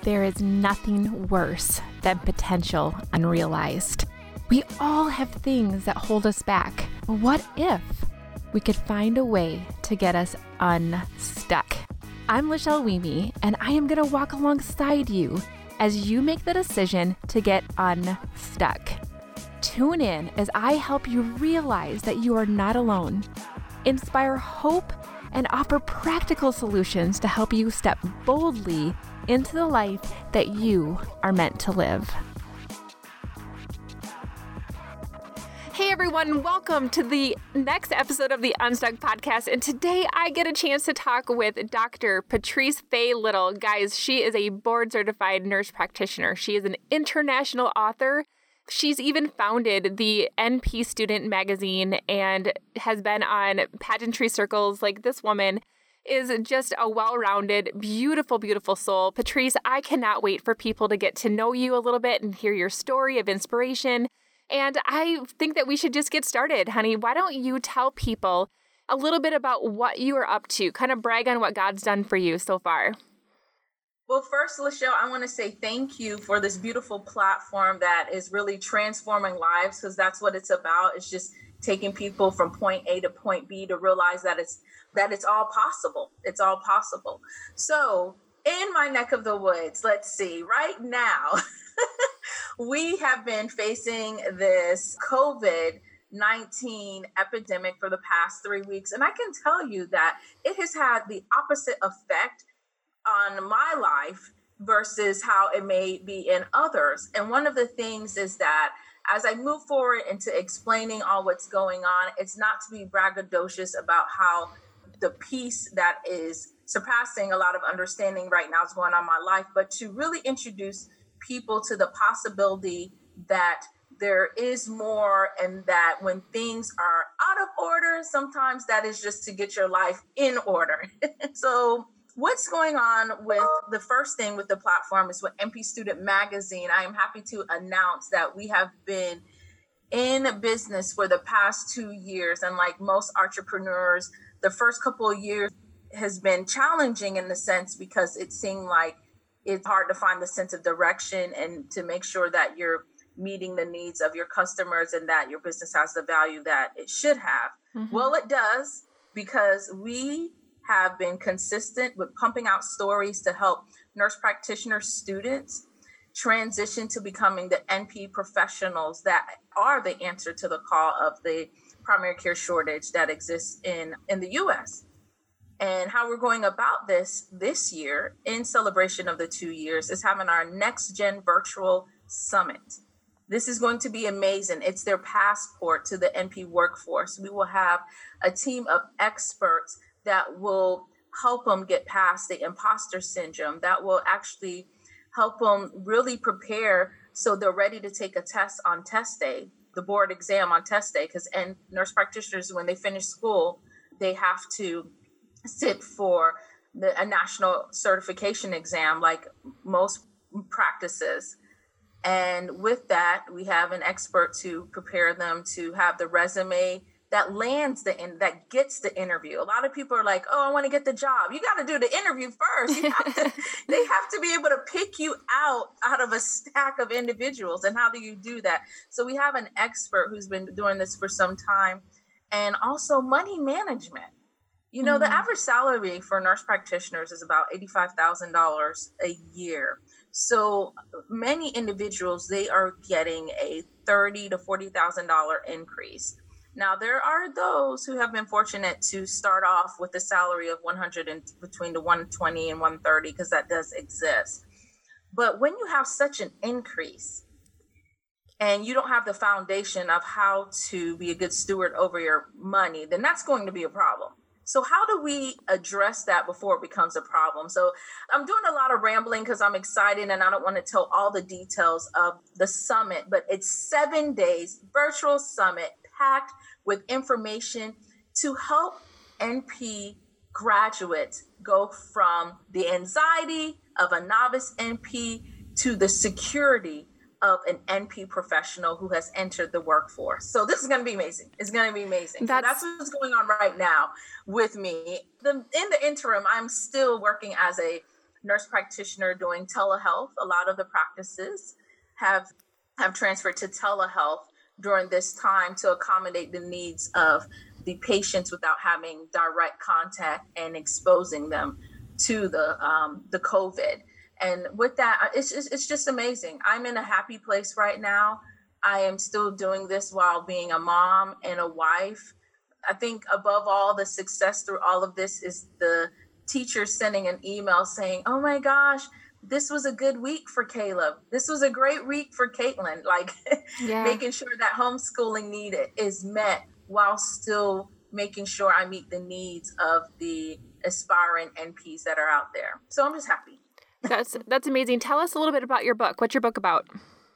there is nothing worse than potential unrealized. We all have things that hold us back. What if we could find a way to get us unstuck? I'm Lachelle Weemy, and I am going to walk alongside you as you make the decision to get unstuck. Tune in as I help you realize that you are not alone, inspire hope, and offer practical solutions to help you step boldly into the life that you are meant to live. Hey everyone, welcome to the next episode of the Unstuck Podcast. And today I get a chance to talk with Dr. Patrice Fay Little. Guys, she is a board certified nurse practitioner. She is an international author. She's even founded the NP Student magazine and has been on pageantry circles. Like, this woman is just a well-rounded, beautiful, beautiful soul. Patrice, I cannot wait for people to get to know you a little bit and hear your story of inspiration. And I think that we should just get started, honey. Why don't you tell people a little bit about what you are up to? Kind of brag on what God's done for you so far. Well, first, Lachelle, I want to say thank you for this beautiful platform that is really transforming lives, because that's what it's about. It's just taking people from point A to point B to realize that it's all possible. It's all possible. So in my neck of the woods, let's see, right now, we have been facing this COVID-19 epidemic for the past 3 weeks. And I can tell you that it has had the opposite effect on my life versus how it may be in others. And one of the things is that as I move forward into explaining all what's going on, it's not to be braggadocious about how the peace that is surpassing a lot of understanding right now is going on in my life, but to really introduce people to the possibility that there is more, and that when things are out of order, sometimes that is just to get your life in order. So what's going on with the first thing with the platform is with NP Student Magazine. I am happy to announce that we have been in business for the past 2 years. And like most entrepreneurs, the first couple of years has been challenging in the sense because it seemed like it's hard to find the sense of direction and to make sure that you're meeting the needs of your customers and that your business has the value that it should have. Mm-hmm. Well, it does, because we have been consistent with pumping out stories to help nurse practitioner students transition to becoming the NP professionals that are the answer to the call of the primary care shortage that exists in the U.S. And how we're going about this year, in celebration of the 2 years, is having our Next Gen Virtual Summit. This is going to be amazing. It's their passport to the NP workforce. We will have a team of experts that will help them get past the imposter syndrome, that will actually help them really prepare so they're ready to take a test on test day, the board exam on test day, because nurse practitioners, when they finish school, they have to sit for a national certification exam like most practices. And with that, we have an expert to prepare them to have the resume that that gets the interview. A lot of people are like, oh, I want to get the job. You got to do the interview first. They have to be able to pick you out of a stack of individuals. And how do you do that? So we have an expert who's been doing this for some time, and also money management. You know, the average salary for nurse practitioners is about $85,000 a year. So many individuals, they are getting a $30,000 to $40,000 increase. Now, there are those who have been fortunate to start off with a salary of between the 120 and 130, because that does exist. But when you have such an increase and you don't have the foundation of how to be a good steward over your money, then that's going to be a problem. So how do we address that before it becomes a problem? So I'm doing a lot of rambling because I'm excited and I don't want to tell all the details of the summit, but it's 7 days virtual summit packed with information to help NP graduates go from the anxiety of a novice NP to the security of an NP professional who has entered the workforce. So this is going to be amazing. It's going to be amazing. That's what's going on right now with me. In the interim, I'm still working as a nurse practitioner doing telehealth. A lot of the practices have transferred to telehealth during this time to accommodate the needs of the patients without having direct contact and exposing them to the COVID. And with that, it's just amazing. I'm in a happy place right now. I am still doing this while being a mom and a wife. I think above all, the success through all of this is the teacher sending an email saying, "Oh my gosh, this was a good week for Caleb. This was a great week for Caitlin." Like making sure that homeschooling need is met while still making sure I meet the needs of the aspiring NPs that are out there. So I'm just happy. That's amazing. Tell us a little bit about your book. What's your book about?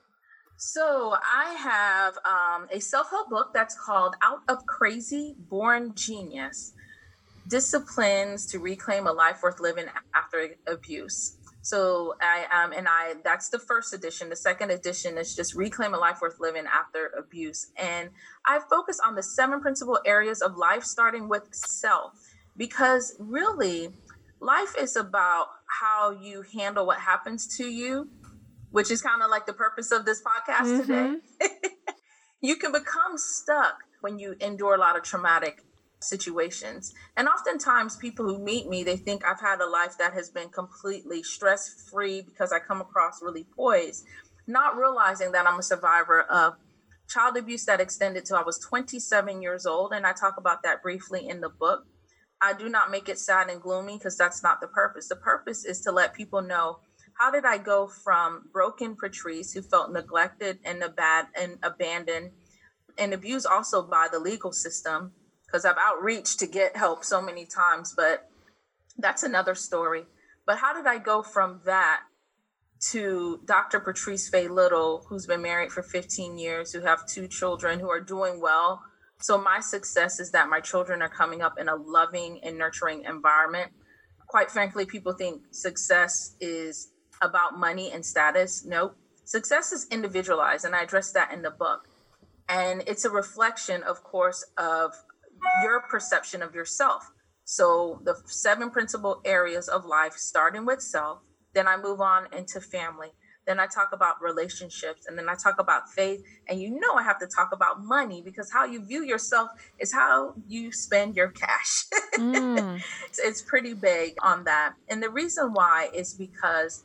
So I have a self-help book that's called Out of Crazy, Born Genius: Disciplines to Reclaim a Life Worth Living After Abuse. So that's the first edition. The second edition is just Reclaim a Life Worth Living After Abuse. And I focus on the 7 principal areas of life, starting with self, because really life is about how you handle what happens to you, which is kind of like the purpose of this podcast today. You can become stuck when you endure a lot of traumatic situations. And oftentimes people who meet me, they think I've had a life that has been completely stress-free because I come across really poised, not realizing that I'm a survivor of child abuse that extended till I was 27 years old. And I talk about that briefly in the book. I do not make it sad and gloomy because that's not the purpose. The purpose is to let people know, how did I go from broken Patrice, who felt neglected and abandoned and abused also by the legal system, because I've outreached to get help so many times, but that's another story. But how did I go from that to Dr. Patrice Faye Little, who's been married for 15 years, who have 2 children who are doing well? So my success is that my children are coming up in a loving and nurturing environment. Quite frankly, people think success is about money and status. Nope. Success is individualized, and I address that in the book. And it's a reflection, of course, of your perception of yourself. So the 7 principal areas of life, starting with self, then I move on into family. Then I talk about relationships, and then I talk about faith. And I have to talk about money, because how you view yourself is how you spend your cash. It's pretty big on that. And the reason why is because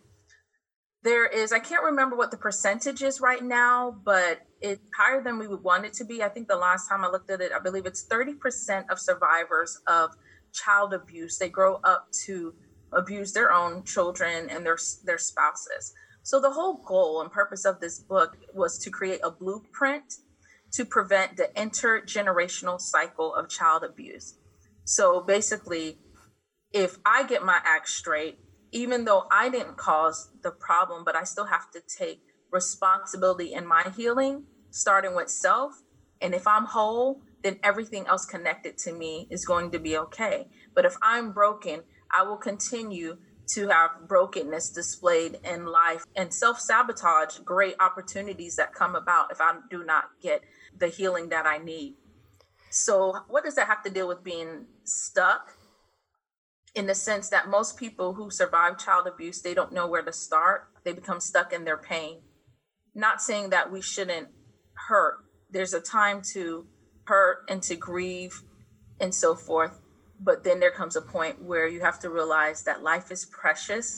I can't remember what the percentage is right now, but it's higher than we would want it to be. I think the last time I looked at it, I believe it's 30% of survivors of child abuse. They grow up to abuse their own children and their spouses. So the whole goal and purpose of this book was to create a blueprint to prevent the intergenerational cycle of child abuse. So basically, if I get my act straight, even though I didn't cause the problem, but I still have to take responsibility in my healing, starting with self. And if I'm whole, then everything else connected to me is going to be okay. But if I'm broken, I will continue to have brokenness displayed in life and self-sabotage great opportunities that come about if I do not get the healing that I need. So what does that have to do with being stuck? In the sense that most people who survive child abuse, they don't know where to start. They become stuck in their pain. Not saying that we shouldn't hurt. There's a time to hurt and to grieve and so forth. But then there comes a point where you have to realize that life is precious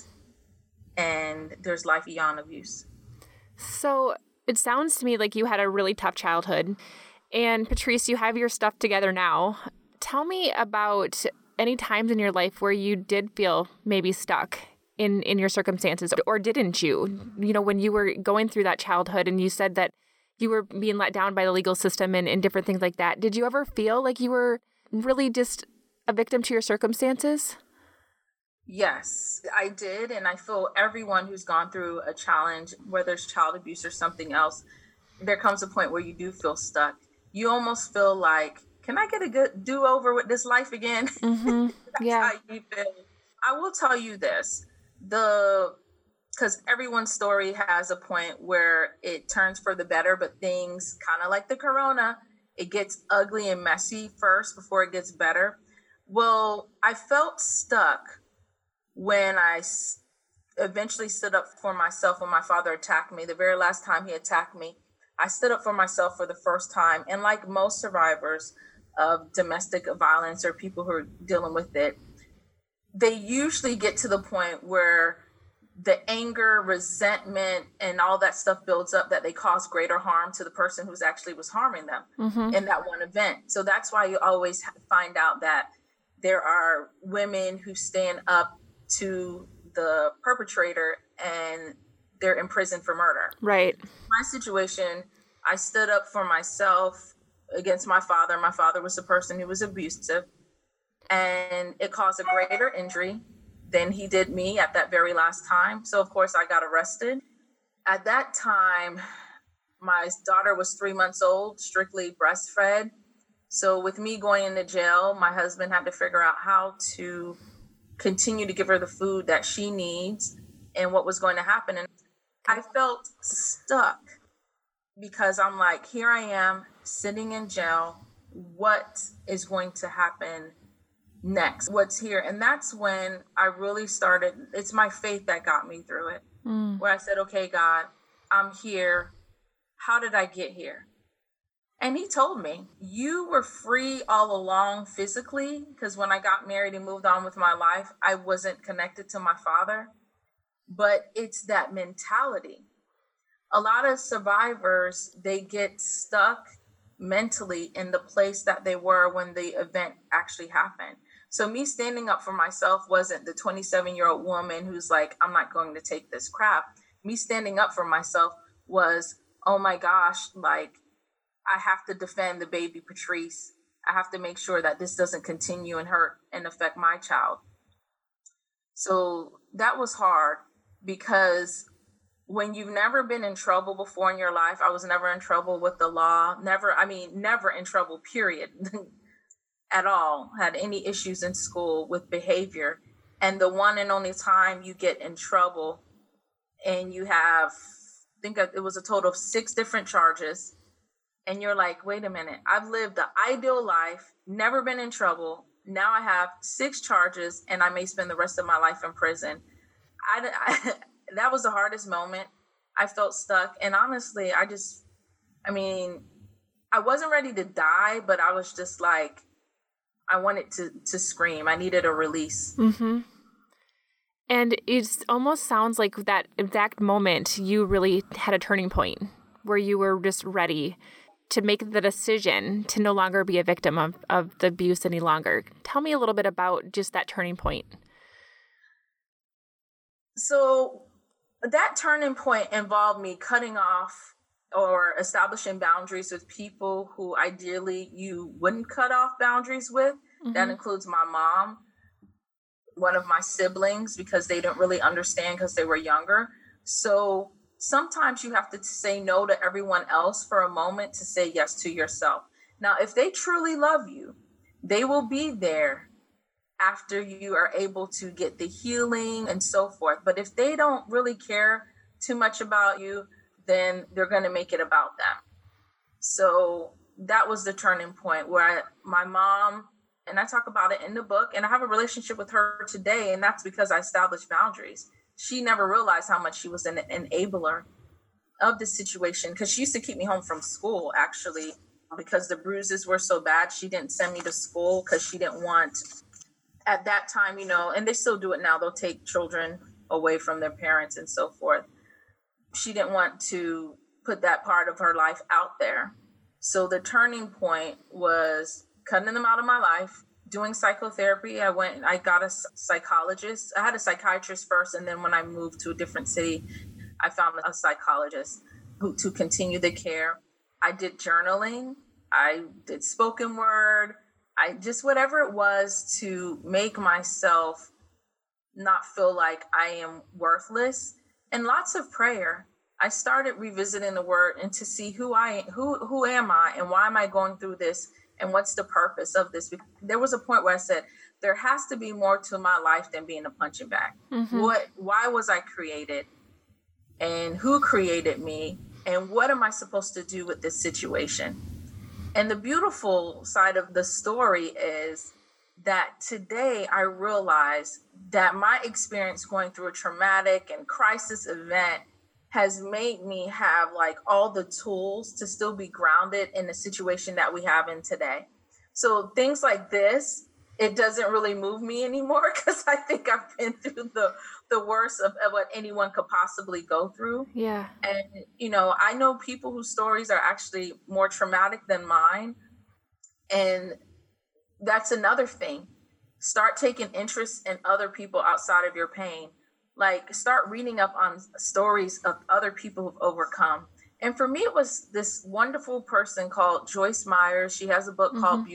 and there's life beyond abuse. So it sounds to me like you had a really tough childhood. And Patrice, you have your stuff together now. Tell me about any times in your life where you did feel maybe stuck in your circumstances, or didn't you? When you were going through that childhood and you said that you were being let down by the legal system and different things like that. Did you ever feel like you were really just a victim to your circumstances? Yes, I did. And I feel everyone who's gone through a challenge, whether it's child abuse or something else, there comes a point where you do feel stuck. You almost feel like, can I get a good do-over with this life again? Mm-hmm. Yeah. That's how you feel. I will tell you this, because everyone's story has a point where it turns for the better, but things kind of like the corona, it gets ugly and messy first before it gets better. Well, I felt stuck when I eventually stood up for myself when my father attacked me. The very last time he attacked me, I stood up for myself for the first time. And like most survivors of domestic violence or people who are dealing with it, they usually get to the point where the anger, resentment, and all that stuff builds up that they cause greater harm to the person who's actually was harming them in that one event. So that's why you always find out that there are women who stand up to the perpetrator and they're in prison for murder. Right. My situation, I stood up for myself against my father. My father was the person who was abusive, and it caused a greater injury than he did me at that very last time. So of course I got arrested. At that time, my daughter was 3 months old, strictly breastfed. So with me going into jail, my husband had to figure out how to continue to give her the food that she needs and what was going to happen. And I felt stuck because I'm like, here I am sitting in jail. What is going to happen next? What's here? And that's when I really started. It's my faith that got me through it, where I said, okay, God, I'm here. How did I get here? And he told me, you were free all along physically, because when I got married and moved on with my life, I wasn't connected to my father. But it's that mentality. A lot of survivors, they get stuck mentally in the place that they were when the event actually happened. So me standing up for myself wasn't the 27-year-old woman who's like, I'm not going to take this crap. Me standing up for myself was, oh my gosh, like, I have to defend the baby Patrice. I have to make sure that this doesn't continue and hurt and affect my child. So that was hard because when you've never been in trouble before in your life, I was never in trouble with the law, never in trouble, period, at all, had any issues in school with behavior. And the one and only time you get in trouble and you have, I think it was a total of 6 different charges. And you're like, wait a minute, I've lived the ideal life, never been in trouble. Now I have 6 charges and I may spend the rest of my life in prison. That was the hardest moment. I felt stuck. And honestly, I wasn't ready to die, but I was just like, I wanted to scream. I needed a release. Mm-hmm. And it almost sounds like that exact moment you really had a turning point where you were just ready to make the decision to no longer be a victim of the abuse any longer. Tell me a little bit about just that turning point. So that turning point involved me cutting off or establishing boundaries with people who ideally you wouldn't cut off boundaries with. Mm-hmm. That includes my mom, one of my siblings, because they didn't really understand because they were younger. So sometimes you have to say no to everyone else for a moment to say yes to yourself. Now, if they truly love you, they will be there after you are able to get the healing and so forth. But if they don't really care too much about you, then they're going to make it about them. So that was the turning point where my mom, and I talk about it in the book, and I have a relationship with her today, and that's because I established boundaries. She never realized how much she was an enabler of the situation, because she used to keep me home from school, actually, because the bruises were so bad. She didn't send me to school because she didn't want, at that time, and they still do it now, they'll take children away from their parents and so forth. She didn't want to put that part of her life out there. So the turning point was cutting them out of my life, doing psychotherapy. I got a psychologist. I had a psychiatrist first, and then when I moved to a different city, I found a psychologist to continue the care. I did journaling. I did spoken word. I just whatever it was to make myself not feel like I am worthless, and lots of prayer. I started revisiting the word and to see who am I and why am I going through this and what's the purpose of this. There was a point where I said, there has to be more to my life than being a punching bag. Mm-hmm. Why was I created, and who created me, and what am I supposed to do with this situation? And the beautiful side of the story is that today I realize that my experience going through a traumatic and crisis event has made me have like all the tools to still be grounded in the situation that we have in today. So things like this, it doesn't really move me anymore because I think I've been through the worst of what anyone could possibly go through. Yeah. And, you know, I know people whose stories are actually more traumatic than mine. And that's another thing. Start taking interest in other people outside of your pain. Like, start reading up on stories of other people who've overcome. And for me, it was this wonderful person called Joyce Myers. She has a book called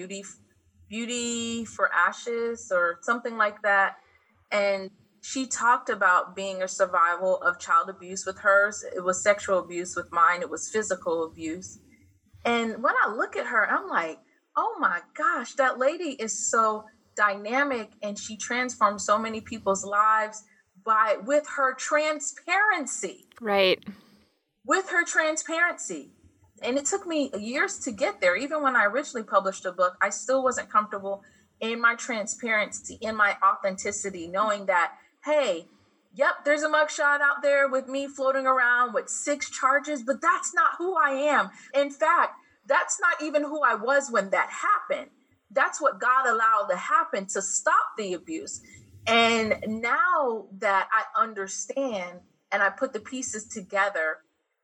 Beauty for Ashes or something like that. And she talked about being a survival of child abuse with hers. It was sexual abuse. With mine, it was physical abuse. And when I look at her, I'm like, oh my gosh, that lady is so dynamic, and she transformed so many people's lives with her transparency. Right. With her transparency. And it took me years to get there. Even when I originally published a book, I still wasn't comfortable in my transparency, in my authenticity, knowing that, hey, yep, there's a mugshot out there with me floating around with 6 charges, but that's not who I am. In fact, that's not even who I was when that happened. That's what God allowed to happen to stop the abuse. And now that I understand and I put the pieces together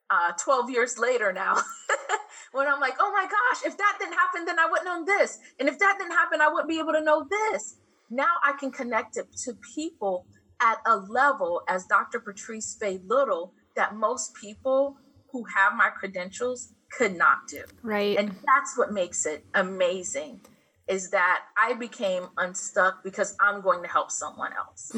12 years later now, when I'm like, oh my gosh, if that didn't happen, then I wouldn't know this. And if that didn't happen, I wouldn't be able to know this. Now I can connect it to people at a level as Dr. Patrice Faye Little that most people who have my credentials could not do. Right. And that's what makes it amazing, is that I became unstuck because I'm going to help someone else.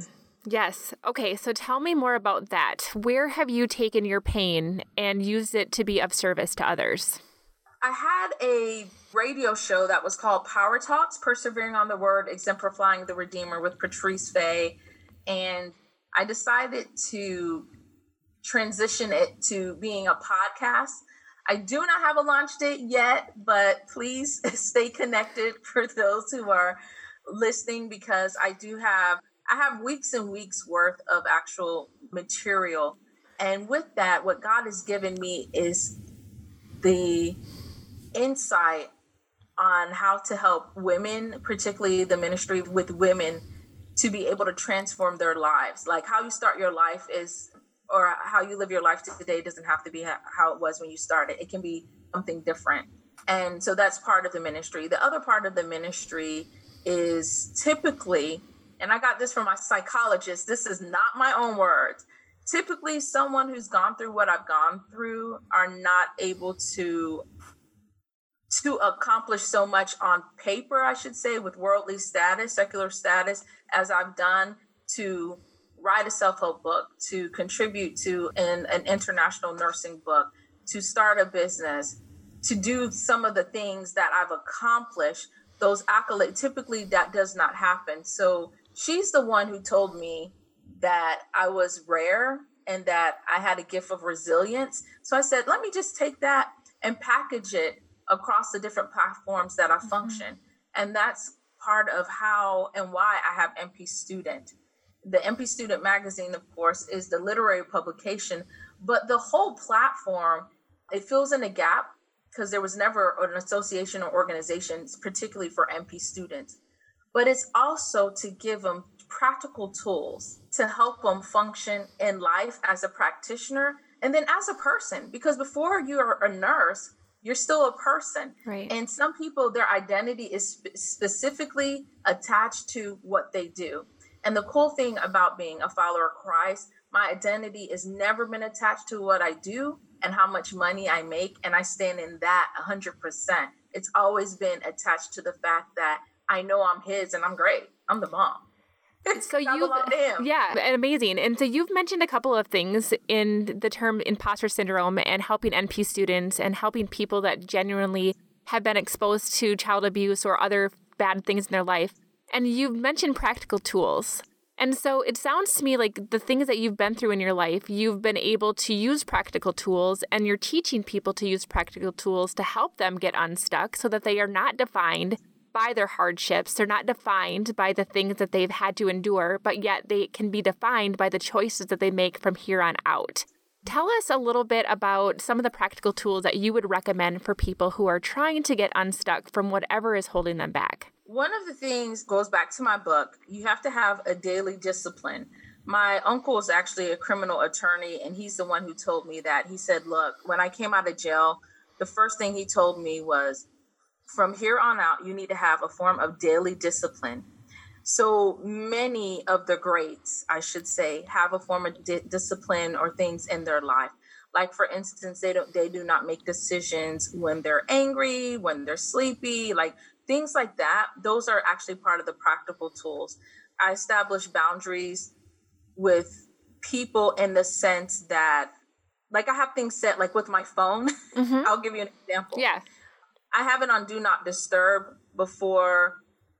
Yes. Okay. So tell me more about that. Where have you taken your pain and used it to be of service to others? I had a radio show that was called Power Talks, Persevering on the Word, Exemplifying the Redeemer with Patrice Faye. And I decided to transition it to being a podcast. I do not have a launch date yet, but please stay connected for those who are listening, because I have weeks and weeks worth of actual material. And with that, what God has given me is the insight on how to help women, particularly the ministry with women, to be able to transform their lives. Like, how you start your life or how you live your life today doesn't have to be how it was when you started. It can be something different. And so that's part of the ministry. The other part of the ministry is typically, and I got this from my psychologist, this is not my own words, typically someone who's gone through what I've gone through are not able to accomplish so much on paper, I should say, with worldly status, secular status, as I've done to write a self-help book, to contribute to an international nursing book, to start a business, to do some of the things that I've accomplished. Those accolades, typically that does not happen. So she's the one who told me that I was rare and that I had a gift of resilience. So I said, let me just take that and package it across the different platforms that I function. And that's part of how and why I have NP Student. The NP Student magazine, of course, is the literary publication, but the whole platform, it fills in a gap because there was never an association or organization, particularly for NP students. But it's also to give them practical tools to help them function in life as a practitioner and then as a person, because before you're a nurse, you're still a person. Right. And some people, their identity is specifically attached to what they do. And the cool thing about being a follower of Christ, my identity has never been attached to what I do and how much money I make. And I stand in that 100%. It's always been attached to the fact that I know I'm his and I'm great. I'm the mom. So yeah, amazing. And so you've mentioned a couple of things in the term imposter syndrome and helping NP students and helping people that genuinely have been exposed to child abuse or other bad things in their life. And you've mentioned practical tools. And so it sounds to me like the things that you've been through in your life, you've been able to use practical tools, and you're teaching people to use practical tools to help them get unstuck so that they are not defined by their hardships. They're not defined by the things that they've had to endure, but yet they can be defined by the choices that they make from here on out. Tell us a little bit about some of the practical tools that you would recommend for people who are trying to get unstuck from whatever is holding them back. One of the things goes back to my book. You have to have a daily discipline. My uncle is actually a criminal attorney, and he's the one who told me that. He said, look, when I came out of jail, the first thing he told me was, from here on out, you need to have a form of daily discipline. So many of the greats, I should say, have a form of discipline or things in their life. Like, for instance, they do not make decisions when they're angry, when they're sleepy, like things like that. Those are actually part of the practical tools. I establish boundaries with people in the sense that, like, I have things set, like with my phone. Mm-hmm. I'll give you an example. Yeah. I have it on Do Not Disturb before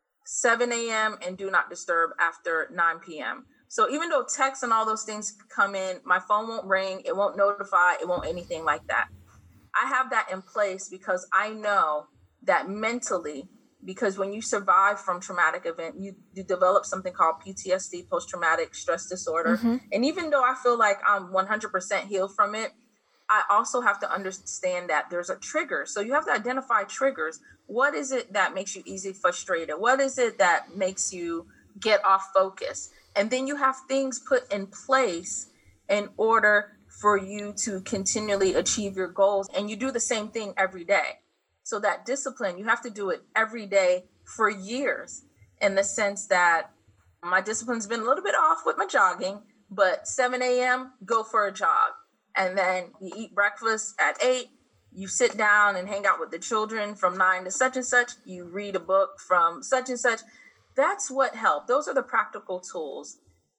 7 a.m. and Do Not Disturb after 9 p.m. So even though texts and all those things come in, my phone won't ring, it won't notify, it won't anything like that. I have that in place because I know that mentally, because when you survive from traumatic event, you develop something called PTSD, post-traumatic stress disorder. Mm-hmm. And even though I feel like I'm 100% healed from it, I also have to understand that there's a trigger. So you have to identify triggers. What is it that makes you easily frustrated? What is it that makes you get off focus? And then you have things put in place in order for you to continually achieve your goals. And you do the same thing every day. So that discipline, you have to do it every day for years, in the sense that my discipline's been a little bit off with my jogging, but 7 a.m., go for a jog. And then you eat breakfast at 8, you sit down and hang out with the children from 9 to such and such, you read a book from such and such. That's what helped. Those are the practical tools.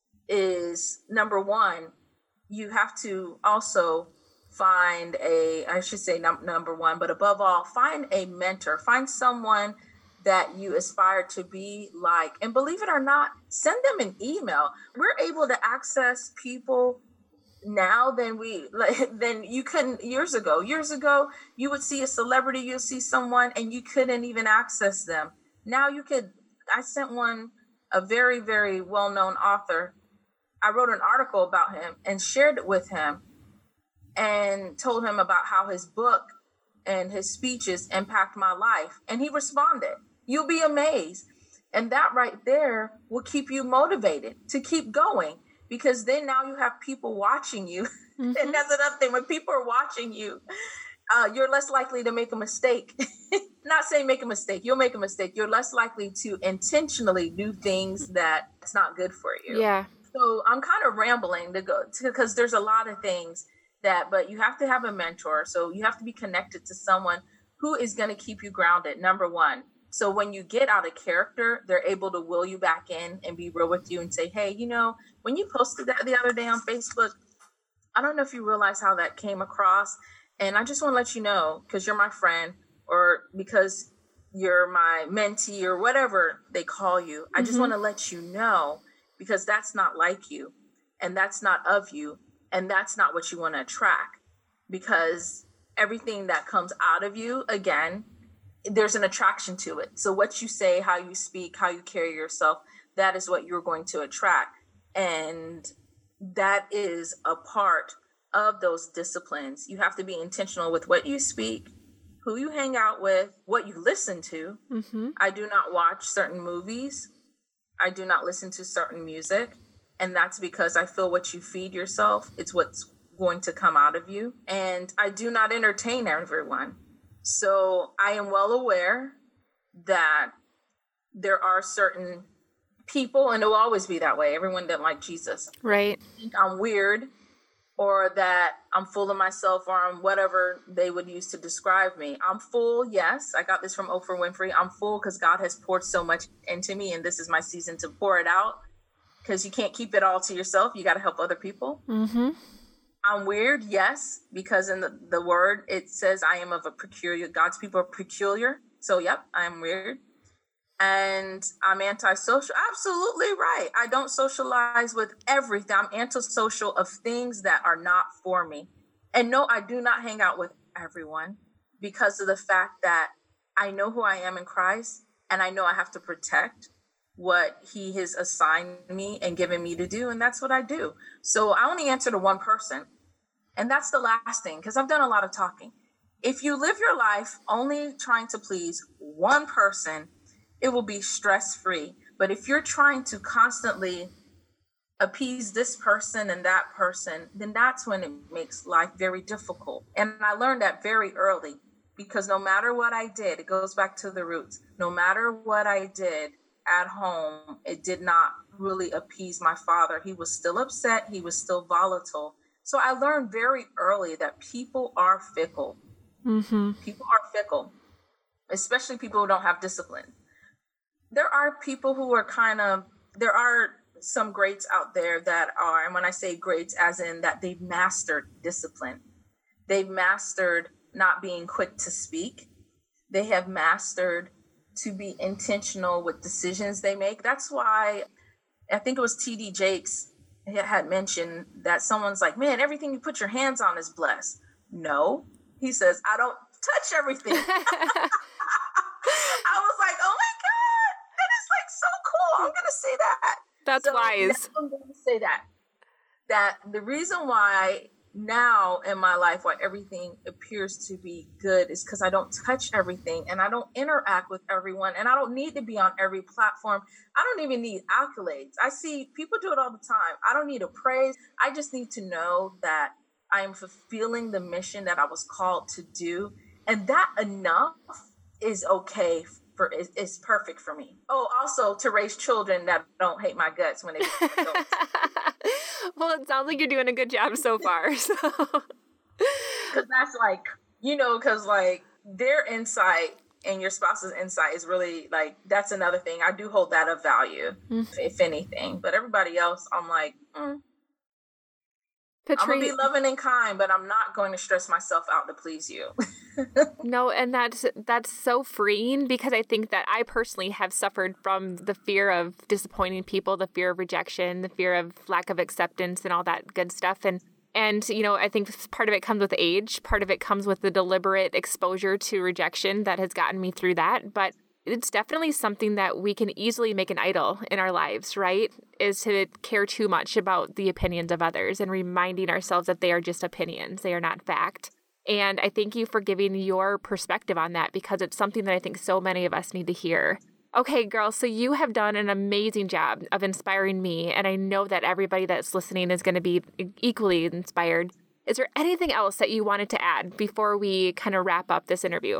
Is number one, you have to also find number one, but above all, find a mentor, find someone that you aspire to be like, and believe it or not, send them an email. We're able to access people now than you couldn't years ago. Years ago, you would see a celebrity, you'd see someone, and you couldn't even access them. Now you could. I sent a very, very well-known author. I wrote an article about him and shared it with him and told him about how his book and his speeches impact my life. And he responded. You'll be amazed. And that right there will keep you motivated to keep going, because then now you have people watching you. Mm-hmm. And that's another thing. When people are watching you, you're less likely to make a mistake. Not saying make a mistake. You'll make a mistake. You're less likely to intentionally do things that's not good for you. Yeah. So I'm kind of rambling because there's a lot of things but you have to have a mentor. So you have to be connected to someone who is going to keep you grounded, number one. So when you get out of character, they're able to will you back in and be real with you and say, hey, when you posted that the other day on Facebook, I don't know if you realize how that came across. And I just want to let you know, because you're my friend, or because you're my mentee, or whatever they call you. I just want to let you know, because that's not like you, and that's not of you, and that's not what you want to attract. Because everything that comes out of you, again, there's an attraction to it. So what you say, how you speak, how you carry yourself, that is what you're going to attract. And that is a part of those disciplines. You have to be intentional with what you speak, who you hang out with, what you listen to. Mm-hmm. I do not watch certain movies. I do not listen to certain music. And that's because I feel what you feed yourself, it's what's going to come out of you. And I do not entertain everyone. So I am well aware that there are certain people, and it will always be that way. Everyone doesn't like Jesus. Right. I'm weird, or that I'm full of myself, or I'm whatever they would use to describe me. I'm full, yes. I got this from Oprah Winfrey. I'm full because God has poured so much into me, and this is my season to pour it out, because you can't keep it all to yourself. You got to help other people. Mm-hmm. I'm weird, yes, because in the word, it says I am of a peculiar, God's people are peculiar. So, yep, I'm weird. And I'm antisocial. Absolutely right. I don't socialize with everything. I'm antisocial of things that are not for me. And no, I do not hang out with everyone, because of the fact that I know who I am in Christ, And I know I have to protect what he has assigned me and given me to do. And that's what I do. So I only answer to one person. And that's the last thing, because I've done a lot of talking. If you live your life only trying to please one person, it will be stress-free. But if you're trying to constantly appease this person and that person, then that's when it makes life very difficult. And I learned that very early, because no matter what I did, it goes back to the roots. No matter what I did at home, it did not really appease my father. He was still upset. He was still volatile. So I learned very early that people are fickle. Mm-hmm. People are fickle, especially people who don't have discipline. There are people who are there are some greats out there that are, and when I say greats, as in that they've mastered discipline. They've mastered not being quick to speak. They have mastered to be intentional with decisions they make. That's why I think it was T.D. Jakes had mentioned that someone's like, man, everything you put your hands on is blessed. No, he says, I don't touch everything. I was like, oh my God, that is like so cool. I'm going to say that. That's wise. I'm going to say that the reason why now in my life, why everything appears to be good is because I don't touch everything and I don't interact with everyone and I don't need to be on every platform. I don't even need accolades. I see people do it all the time. I don't need a praise. I just need to know that I am fulfilling the mission that I was called to do. And that enough is okay is perfect for me. Oh, also to raise children that don't hate my guts when they become adults. Well, it sounds like you're doing a good job so far. So. Because that's like, because like their insight and your spouse's insight is really like, that's another thing. I do hold that of value, if anything. But everybody else, I'm like, I'm going to be loving and kind, but I'm not going to stress myself out to please you. No, and that's so freeing, because I think that I personally have suffered from the fear of disappointing people, the fear of rejection, the fear of lack of acceptance and all that good stuff. And I think part of it comes with age. Part of it comes with the deliberate exposure to rejection that has gotten me through that. But it's definitely something that we can easily make an idol in our lives, right? Is to care too much about the opinions of others and reminding ourselves that they are just opinions. They are not fact. And I thank you for giving your perspective on that, because it's something that I think so many of us need to hear. Okay, girls, so you have done an amazing job of inspiring me, and I know that everybody that's listening is going to be equally inspired. Is there anything else that you wanted to add before we kind of wrap up this interview?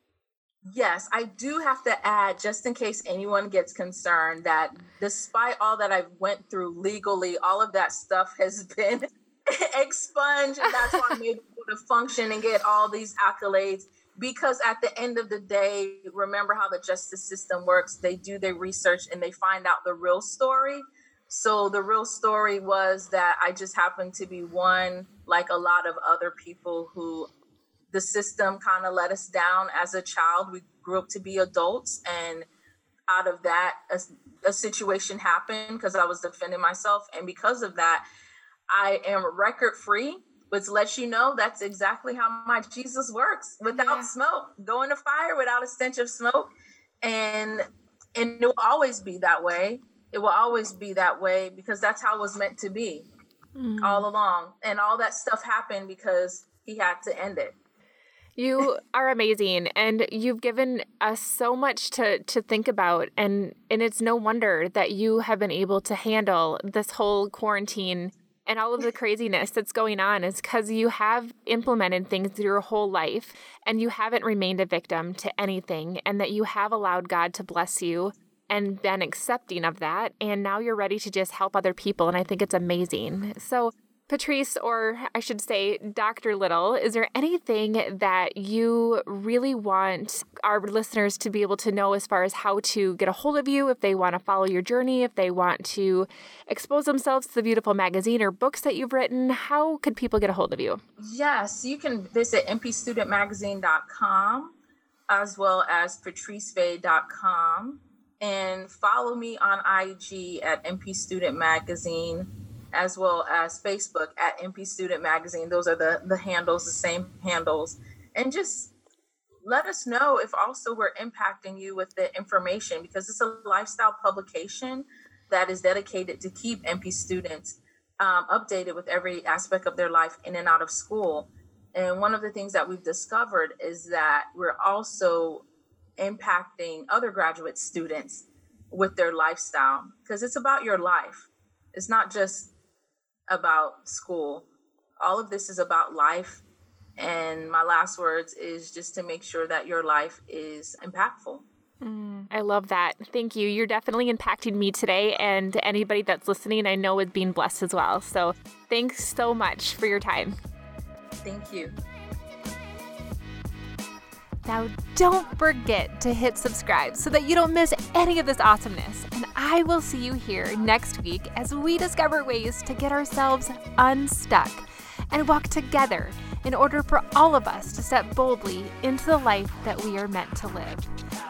Yes, I do have to add, just in case anyone gets concerned, that despite all that I've went through legally, all of that stuff has been expunged, and that's why I'm able to function and get all these accolades. Because at the end of the day, remember how the justice system works. They do their research and they find out the real story. So the real story was that I just happened to be one, like a lot of other people who the system kind of let us down as a child. We grew up to be adults, and out of that, a situation happened because I was defending myself. And because of that, I am record free, which lets you know that's exactly how my Jesus works. Without smoke, go in the fire without a stench of smoke. And it will always be that way. It will always be that way because that's how it was meant to be all along. And all that stuff happened because he had to end it. You are amazing, and you've given us so much to think about, and it's no wonder that you have been able to handle this whole quarantine and all of the craziness that's going on is because you have implemented things your whole life, and you haven't remained a victim to anything, and that you have allowed God to bless you and been accepting of that, and now you're ready to just help other people, and I think it's amazing. So Patrice, or I should say Dr. Little, is there anything that you really want our listeners to be able to know as far as how to get a hold of you, if they want to follow your journey, if they want to expose themselves to the beautiful magazine or books that you've written? How could people get a hold of you? Yes, you can visit mpstudentmagazine.com as well as patricefay.com, and follow me on IG at mpstudentmagazine, as well as Facebook at MP Student Magazine. Those are the handles, the same handles. And just let us know if also we're impacting you with the information, because it's a lifestyle publication that is dedicated to keep NP students updated with every aspect of their life in and out of school. And one of the things that we've discovered is that we're also impacting other graduate students with their lifestyle, because it's about your life. It's not just about school. All of this is about life. And my last words is just to make sure that your life is impactful. I love that. Thank you. You're definitely impacting me today, and anybody that's listening I know is being blessed as well. So thanks so much for your time. Thank you. Now, don't forget to hit subscribe so that you don't miss any of this awesomeness. And I will see you here next week as we discover ways to get ourselves unstuck and walk together in order for all of us to step boldly into the life that we are meant to live.